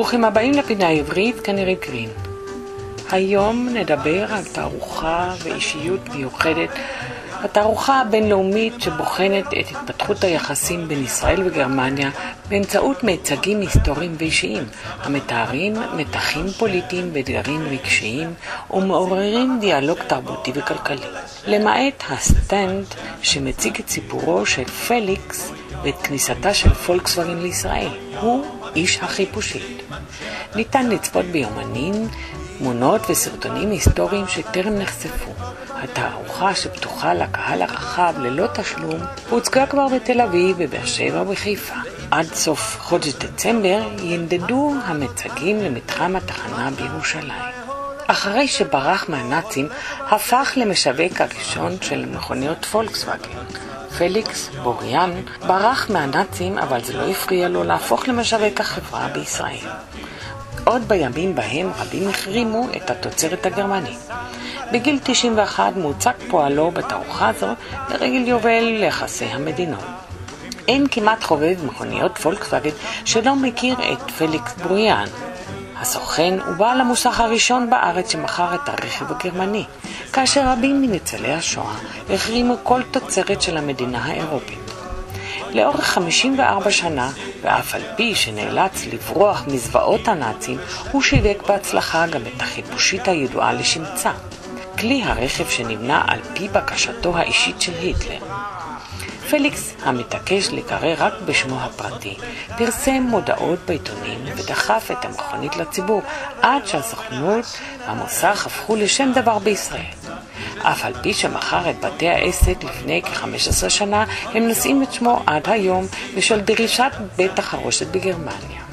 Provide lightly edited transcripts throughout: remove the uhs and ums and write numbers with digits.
ברוכים הבאים לפינה העברית, כנראה גרין. היום נדבר על תערוכה ואישיות מיוחדת, התערוכה הבינלאומית שבוחנת את התפתחות היחסים בין ישראל וגרמניה באמצעות מיצגים היסטוריים ואישיים, המתארים מתחים פוליטיים ואתגרים רגשיים ומעוררים דיאלוג תרבותי וכלכלי. למעט הסטנד שמציג את סיפורו של פליקס ואת כניסתה של פולקסווגן לישראל, הוא איש החיפושית. ניתן לצפות ביומנים, תמונות וסרטונים היסטוריים שטרם נחשפו. התערוכה שפתוחה לקהל הרחב ללא תשלום הוצגה כבר בתל אביב, בבאר שבע ובחיפה. עד סוף חודש דצמבר ינדדו המצגים למתחם התחנה בירושלים. אחרי שברח מהנאצים, הפך למשווק הראשון של מכוניות פולקסווגן. פליקס בוריאן ברח מהנאצים, אבל זה לא הפריע לו להפוך למשווק החברה בישראל. עוד בימים בהם רבים החרימו את התוצרת הגרמנית. בגיל 91 מוצג פועלו בתערוכה זו לרגל יובל ליחסי המדינות. אין כמעט חובב מכוניות פולקסווגן שלא מכיר את פליקס בוריאן. הסוכן הוא בעל המוסך הראשון בארץ שמכר את הרכב הגרמני, כאשר רבים מניצולי השואה החרימו כל תוצרת של המדינה האירופית. לאורך 54 שנה, ואף על פי שנאלץ לברוח מזוועות הנאצים, הוא שיווק בהצלחה גם את החיפושית הידועה לשמצה, כלי הרכב שנבנה על פי בקשתו האישית של היטלר. פליקס, המתעקש לקרוא רק בשמו הפרטי, פרסם מודעות בעיתונים ודחף את המכונית לציבור, עד שהסוכנות והמוסך הפכו לשם דבר בישראל. אף על פי שמכר את בתי העסק לפני כ-15 שנה, הם נושאים את שמו עד היום בשל דרישת בית החרושת בגרמניה.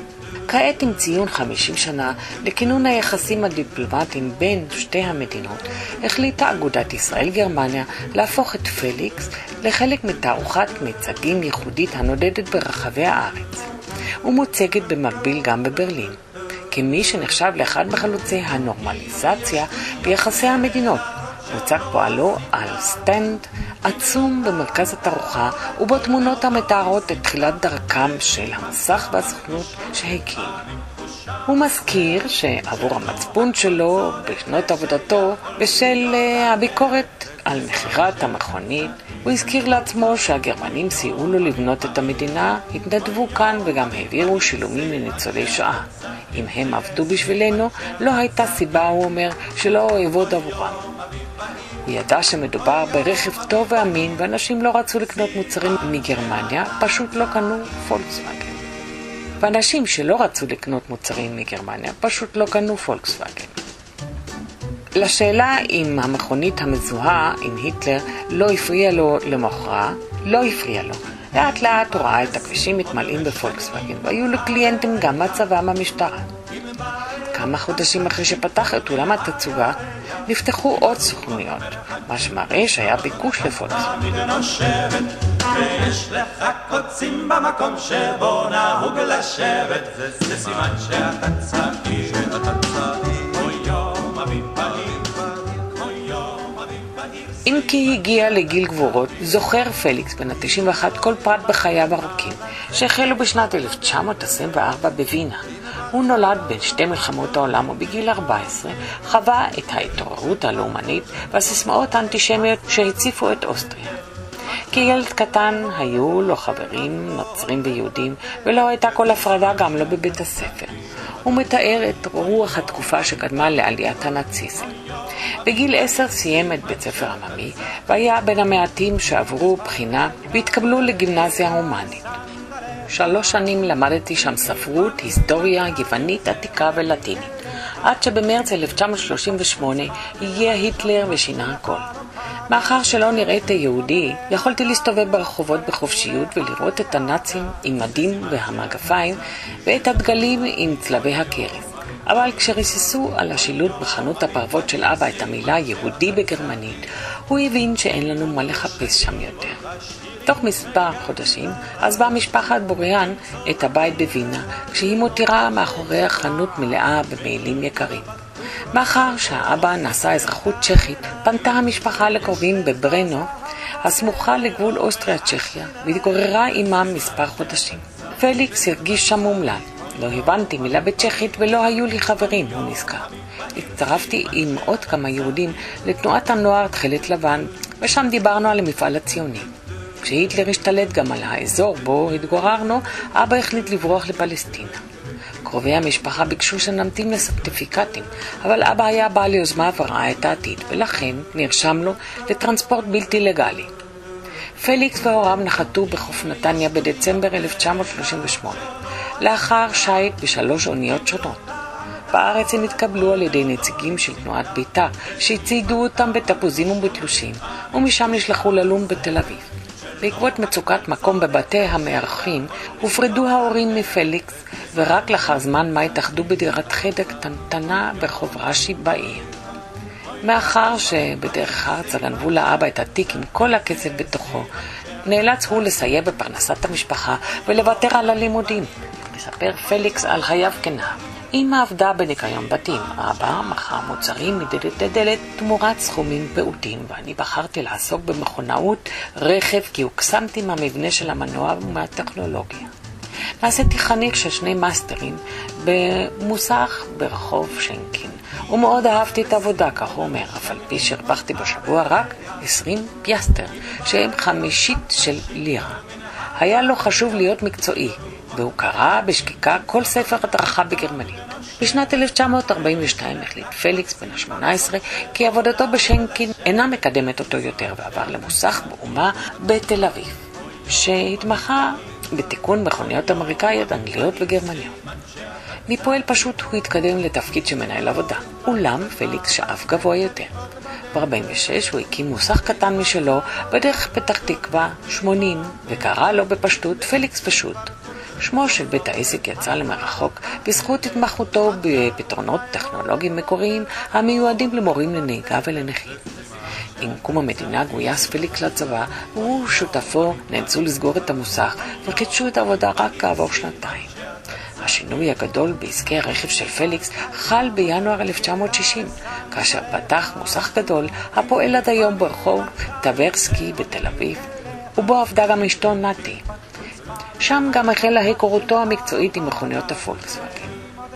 כעת עם ציון 50 שנה לכינון היחסים הדיפלומטיים בין שתי המדינות, החליטה אגודת ישראל-גרמניה להפוך את פליקס לחלק מתערוכת מיצגים ייחודית הנודדת ברחבי הארץ, ומוצגת במקביל גם בברלין, כמי שנחשב לאחד מחלוצי הנורמליזציה ביחסי המדינות. מוצג פועלו על סטנד עצום במרכז התערוכה, ובו תמונות המתארות את תחילת דרכם של המוסך והסוכנות שהקים. הוא מזכיר שעבור המצפון שלו בשנות עבודתו בשל הביקורת על מחירת המכונית, הוא הזכיר לעצמו שהגרמנים סייעו לו לבנות את המדינה, התנדבו כאן וגם העבירו שילומים לניצולי שואה. אם הם עבדו בשבילנו, לא הייתה סיבה, הוא אומר, שלא אעבוד עבורם. הוא ידע שמדובר ברכב טוב ואמין, ואנשים לא רצו לקנות מוצרים מגרמניה, פשוט לא קנו פולקסווגן. ואנשים שלא רצו לקנות מוצרים מגרמניה, פשוט לא קנו פולקסווגן. לשאלה אם המכונית המזוהה עם היטלר לא הפריע לו למוכרה, לא הפריע לו. לאט לאט הוא ראה את הכבישים מתמלאים בפולקסווגן, והיו לו קליינטים גם מהצבא מהמשטרה. כמה חודשים אחרי שפתח את אולם התצוגה, נפתחו עוד סוכנויות, מה שמראה שהיה ביקוש לפולקסווגן. ויש לך קוצים במקום שבו נהוג לשבת, זה סימן שאתה צעיר, אוי יום אביב בהיר, אוי יום אביב בהיר. אם כי הגיע לגיל גבורות, זוכר פליקס בן ה-91 כל פרט בחייו ארוכים, שהחלו בשנת 1924 בווינה. הוא נולד בין שתי מלחמות העולם, ובגיל 14 חווה את ההתעוררות הלאומנית והסיסמאות האנטישמיות שהציפו את אוסטריה. כילד קטן היו לו חברים נוצרים ויהודים, ולא הייתה כל הפרדה, גם לא בבית הספר. הוא מתאר את רוח התקופה שקדמה לעליית הנאציזם. בגיל 10 סיים את בית ספר עממי, והיה בין המעטים שעברו בחינה והתקבלו לגימנסיה הומנית. 3 שנים למדתי שם ספרות, היסטוריה, יוונית, עתיקה ולטינית, עד שבמרץ 1938 הגיע היטלר ושינה הכל. מאחר שלא נראיתי יהודי, יכולתי להסתובב ברחובות בחופשיות ולראות את הנאצים עם מדים והמגפיים ואת הדגלים עם צלבי הקרס. אבל כשריססו על השילוט בחנות הפרוות של אבא את המילה יהודי בגרמנית, הוא הבין שאין לנו מה לחפש שם יותר. תוך מספר חודשים עזבה משפחת בוריאן את הבית בווינה, כשהיא מותירה מאחוריה חנות מלאה במעילים יקרים. מאחר שהאבא נשא אזרחות צ'כית, פנתה המשפחה לקרובים בברנו, הסמוכה לגבול אוסטריה-צ'כיה, והתגוררה עימם מספר חודשים. פליקס הרגיש שם מומלן. לא הבנתי מילה בצ'כית ולא היו לי חברים, הוא נזכר. הצטרפתי עם עוד כמה יהודים לתנועת הנוער תכלת לבן, ושם דיברנו על המפעל הציוני. כשהיטלר השתלט גם על האזור בו התגוררנו, אבא החליט לברוח לפלסטינה. קרובי המשפחה ביקשו שנמתין לסרטיפיקטים, אבל אבא היה בעל יוזמה וראה את העתיד, ולכן נרשם לו לטרנספורט בלתי לגלי. פליקס והוריו נחתו בחוף נתניה בדצמבר 1938, לאחר שייט ב3 אוניות שונות. בארץ הם התקבלו על ידי נציגים של תנועת בית"ר, שהצעידו אותם בתפוזים ובתלושים, ומשם נשלחו ללון בתל אביב. בעקבות מצוקת מקום בבתי המארחים, הופרדו ההורים מפליקס, ורק לאחר זמן מה התאחדו בדירת חדר קטנטנה ברחוב רש"י בעיר. מאחר שבדרך ארצה גנבו לאבא את התיק עם כל הכסף בתוכו, נאלץ הוא לסייע בפרנסת המשפחה ולוותר על הלימודים. מספר פליקס על חייו כנער. אמא עבדה בניקיון בתים, אבא מכר מוצרים מדלת לדלת תמורת סכומים פעוטים, ואני בחרתי לעסוק במכונאות רכב כי הוקסמתי מהמבנה של המנוע ומהטכנולוגיה. נעשיתי חניך של 2 מאסטרים במוסך ברחוב שנקין, ומאוד אהבתי את העבודה, כך הוא אומר, אף על פי שהרווחתי בשבוע רק 20 פיאסטר, שהם 1/5 של לירה. היה לו חשוב להיות מקצועי, והוא קרא בשקיקה כל ספר הדרכה בגרמנית. בשנת 1942 החליט פליקס בן ה-18 כי עבודתו בשנקין אינה מקדמת אותו יותר, ועבר למוסך באומה בתל אביב, שהתמחה בתיקון מכוניות אמריקאיות, אנגליות וגרמניות. מפועל פשוט הוא התקדם לתפקיד שמנהל עבודה, אולם פליקס שאף גבוה יותר. ב-46 הוא הקים מוסך קטן משלו בדרך פתח תקווה 80, וקרא לו בפשטות פליקס פשוט. שמו של בית העסק יצא למרחוק בזכות התמחותו בפתרונות טכנולוגיים מקוריים המיועדים למורים לנהיגה ולנכים. עם קום המדינה גויס פליקס לצבא, והוא שותפו נאלצו לסגור את המוסך וחידשו את העבודה רק כעבור 2 השינוי הגדול בעסקי הרכב של פליקס חל בינואר 1960, כאשר פתח מוסך גדול הפועל עד היום ברחוב טברסקי בתל אביב, ובו עבדה גם אשתו נתי. שם גם החלה היכרותו המקצועית עם מכוניות הפולקסווגן.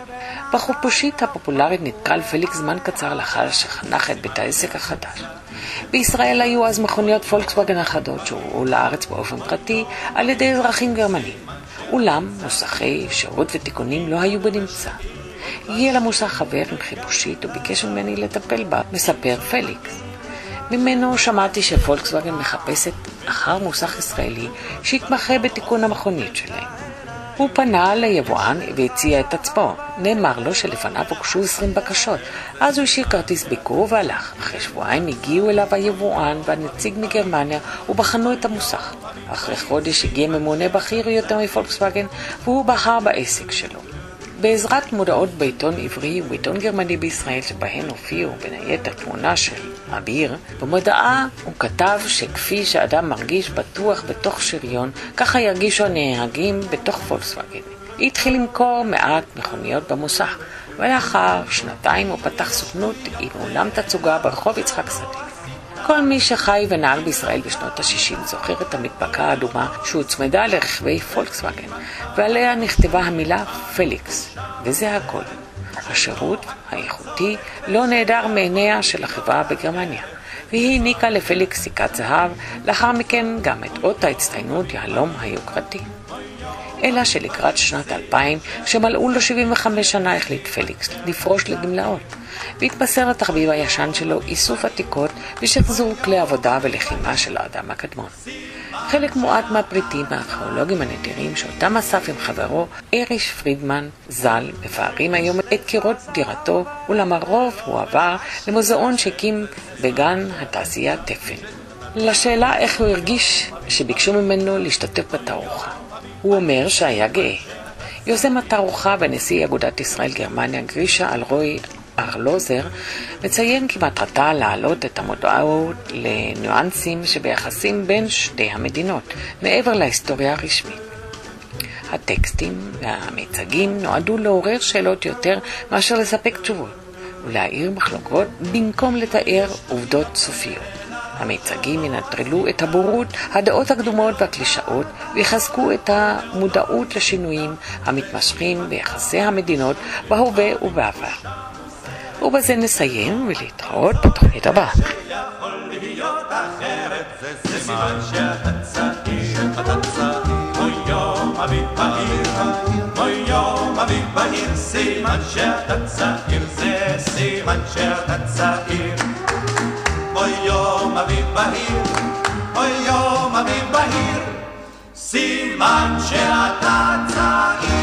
בחופשית הפופולרית נתקל פליקס זמן קצר לאחר שחנך את בית העסק החדש. בישראל היו אז מכוניות פולקסווגן אחדות שהובאו לארץ באופן פרטי על ידי אזרחים גרמנים. אולם מוסכי שירות ותיקונים לא היו בנמצא. הגיע למוסך חבר עם חיפושית וביקש ממני לטפל בה, מספר פליקס. ממנו שמעתי שפולקסווגן מחפשת אחר מוסך ישראלי שהתמחה בתיקון המכונית שלהם. הוא פנה ליבואן והציע את עצמו. נאמר לו שלפניו הוגשו 20 בקשות. אז הוא השאיר כרטיס ביקור והלך. אחרי שבועיים הגיעו אליו היבואן והנציג מגרמניה ובחנו את המוסך. אחרי חודש הגיע ממונה בכיר יותר מפולקסווגן והוא בחר בעסק שלו. בעזרת מודעות בעיתון עברי ובעיתון גרמני בישראל שבהן הופיעו בין היתר תמונה של אביר, במודעה הוא כתב שכפי שאדם מרגיש בטוח בתוך שריון, ככה ירגישו הנהגים בתוך פולקסווגן. התחיל למכור מעט מכוניות במוסך, ולאחר 2 הוא פתח סוכנות עם אולם תצוגה ברחוב יצחק שדה. כל מי שחי ונהג בישראל בשנות ה-60 זוכר את המדבקה האדומה שהוצמדה לרכבי פולקסווגן, ועליה נכתבה המילה פליקס, וזה הכל. השירות האיכותי לא נעדר מעיניה של החברה בגרמניה, והיא העניקה לפליקס סיכת זהב, לאחר מכן גם את אות ההצטיינות יהלום היוקרתי. אלא שלקראת שנת 2000, שמלאו לו 75 שנה, החליט פליקס לפרוש לגמלאות, והתבשר לתחביב הישן שלו איסוף עתיקות ושחזור כלי עבודה ולחימה של האדם הקדמון. חלק מועט מהפריטים הארכיאולוגיים הנדירים שאותם אסף עם חברו אריש פרידמן ז"ל מפארים היום את קירות דירתו, אולם הרוב הוא עבר למוזיאון שהקים בגן התעשייה תפן. לשאלה איך הוא הרגיש שביקשו ממנו להשתתף בתערוכה, הוא אומר שהיה גאה. יוזם התערוכה ונשיא אגודת ישראל גרמניה גרישה אלרוי ארלוזר מציין כי מטרתה להעלות את המודעות לניואנסים שביחסים בין שתי המדינות מעבר להיסטוריה הרשמית. הטקסטים והמיצגים נועדו לעורר שאלות יותר מאשר לספק תשובות ולהאיר מחלוקות במקום לתאר עובדות סופיות. המיצגים ינטרלו את הבורות, הדעות הקדומות והקלישאות, ויחזקו את המודעות לשינויים המתמשכים ביחסי המדינות בהווה ובעבר. ובזה נסיים ולהתראות בתוכנית הבאה. יכול להיות אחרת, זה סימן שאתה צעיר, אוי יום אביב בהיר, אוי יום אביב בהיר, סימן שאתה צעיר, זה סימן שאתה צעיר. אוי יום אביב בהיר, אוי יום אביב בהיר, סימן שאתה צעיר.